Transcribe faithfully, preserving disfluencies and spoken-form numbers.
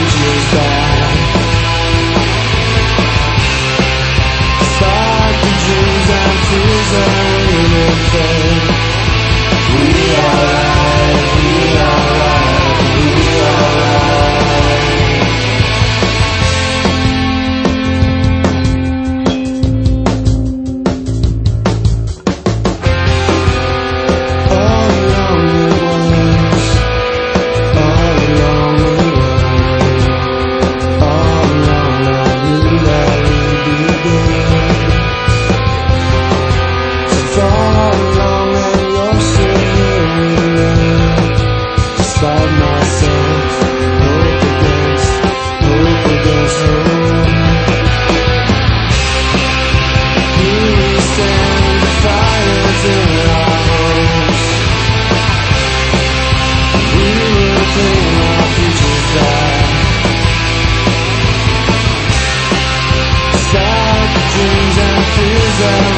futures die. Spark the dreams and fears that we fade. We are right, we are right, we are right. All along the ways, all along the way, all along I knew that we'd be good. So far along and you're still here with me, despite myself, hope against, hope against hope. Here we stand, the fires in our hopes. We will claim our futures die. Start the dreams and fears that